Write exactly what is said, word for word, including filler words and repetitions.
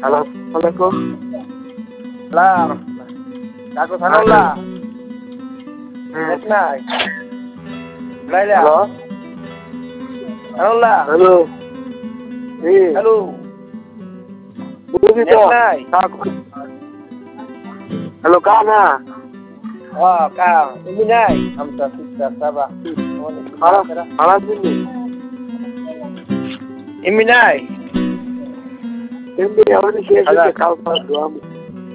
Assalamualaikum. Lah. Aku sanullah. Yes nai. Laila. Halo. Sanullah. Halo. Eh, Halo. Budi Yes to. nai. Aku. Halo kana. Oh, kau. Ini nai. Hamsa sita sabah. Halo. Halo sini. Ini nai. Ini awak ni saya Halo. kau tahu dua.